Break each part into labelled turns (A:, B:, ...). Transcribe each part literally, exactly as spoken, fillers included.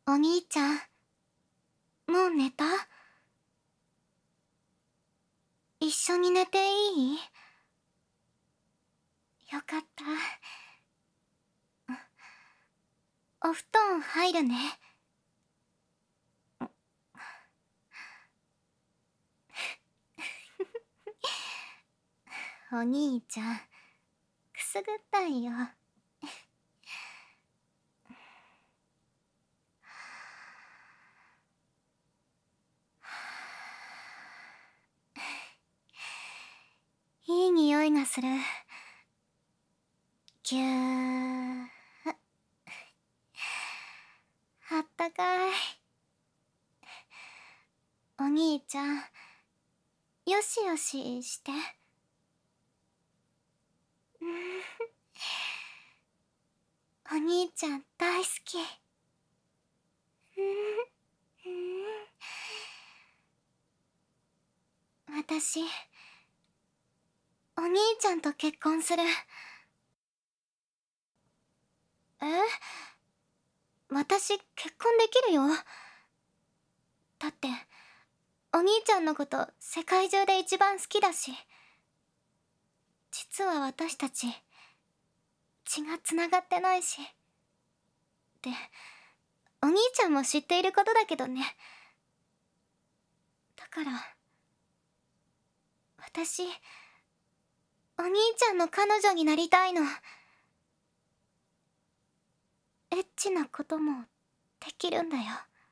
A: お兄ちゃん、もう寝た？一緒に寝ていい？よかった。お布団入るね。お兄ちゃん、くすぐったいよ。いい匂いがする。ぎゅー。あったかい。お兄ちゃん、よしよしして。お兄ちゃん大好き。私、お兄ちゃんと結婚する。え？私、結婚できるよ。だって、お兄ちゃんのこと世界中で一番好きだし。実は私たち、血が繋がってないし。で、お兄ちゃんも知っていることだけどね。だから、私、お兄ちゃんの彼女になりたいの。エッチなこともできるんだよ。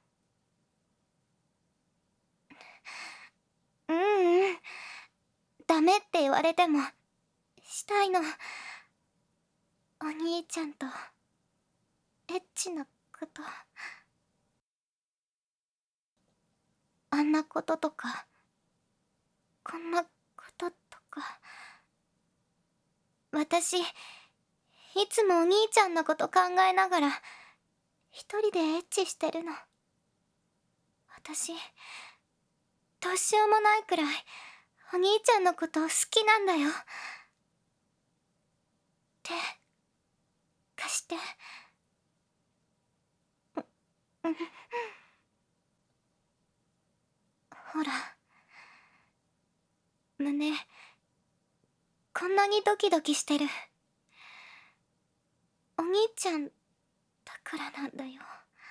A: ううん。ダメって言われても、したいの。お兄ちゃんと、エッチなこと。あんなこととか、こんなこととか。私、いつもお兄ちゃんのこと考えながら、一人でエッチしてるの。私、どうしようもないくらい、お兄ちゃんのこと好きなんだよ。手、貸して。うん。ほら、胸、こんなにドキドキしてる。お兄ちゃんだからなんだよ。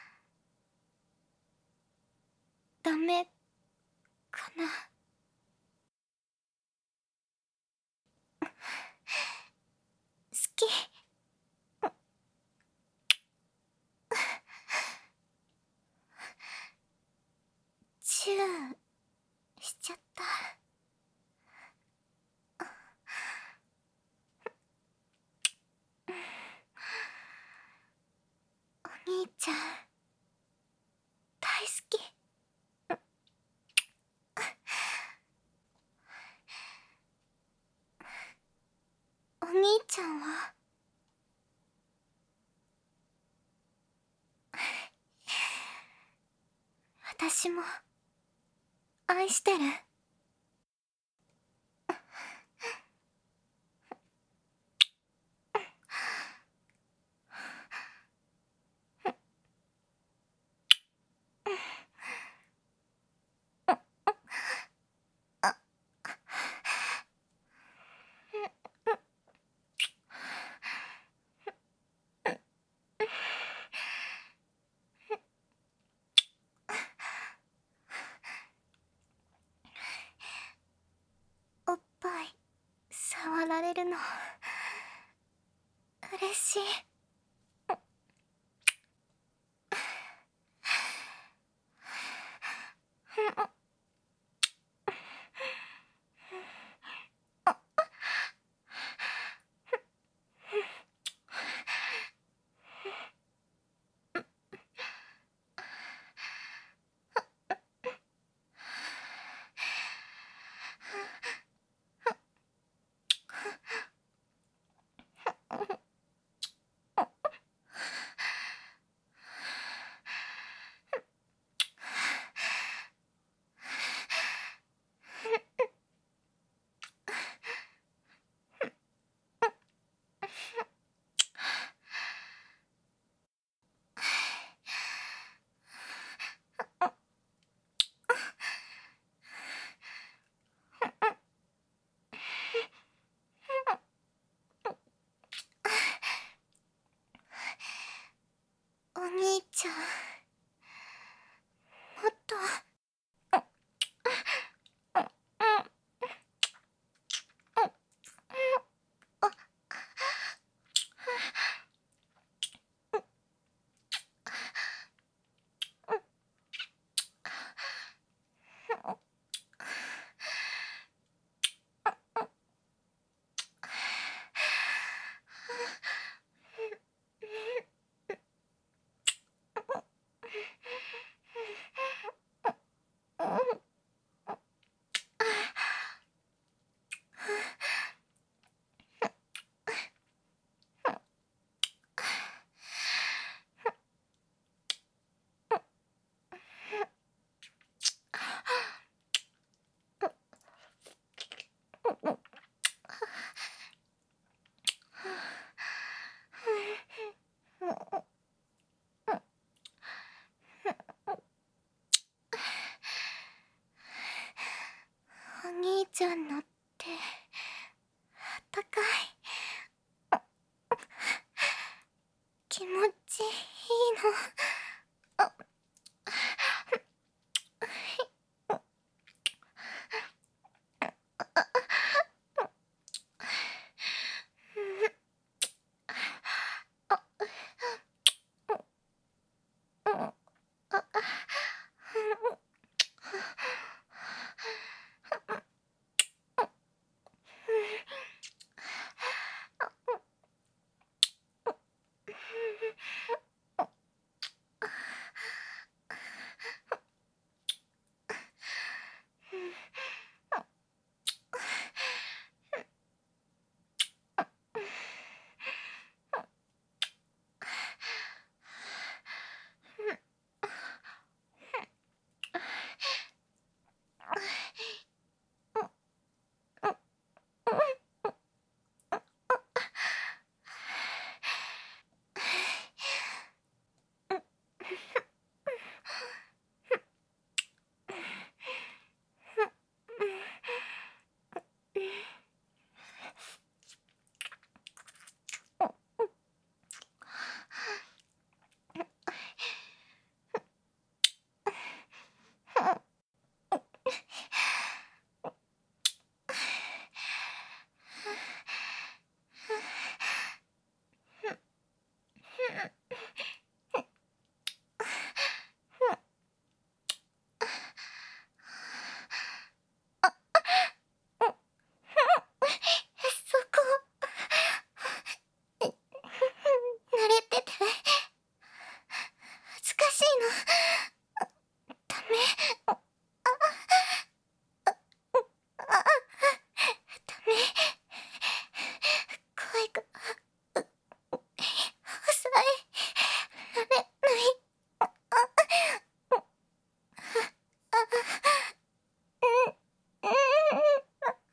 A: ダメかな。好き。チューしちゃった。お兄ちゃん大好き。お兄ちゃんは？私も愛してる。おっぱい触られるの嬉しい。 ちゃんのってあったかい。気持ちいいの。あそこ慣れてて恥ずかしいの。ダメ。ああダメ。声が抑えられない。あうんうん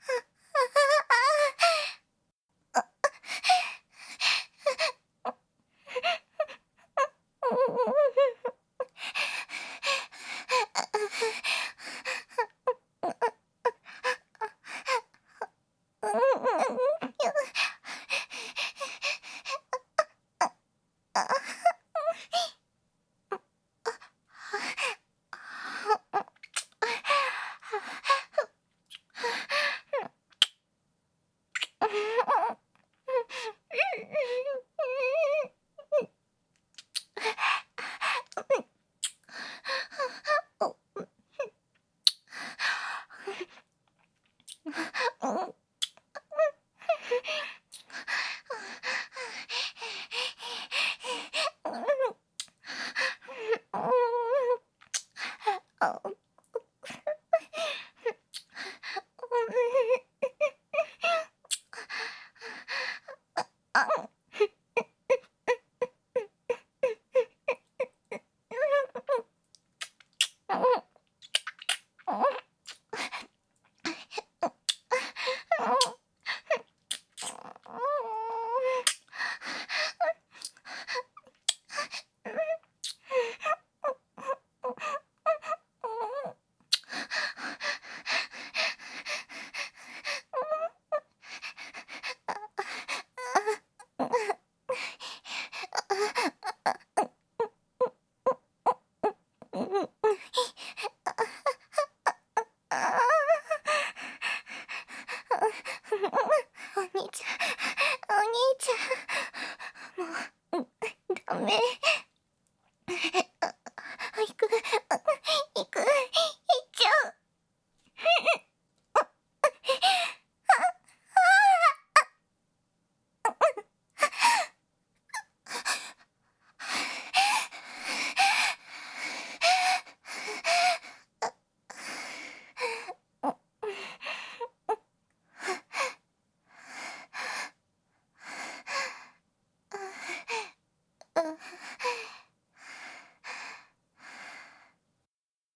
A: お兄ちゃん、お兄ちゃん、もうダメ。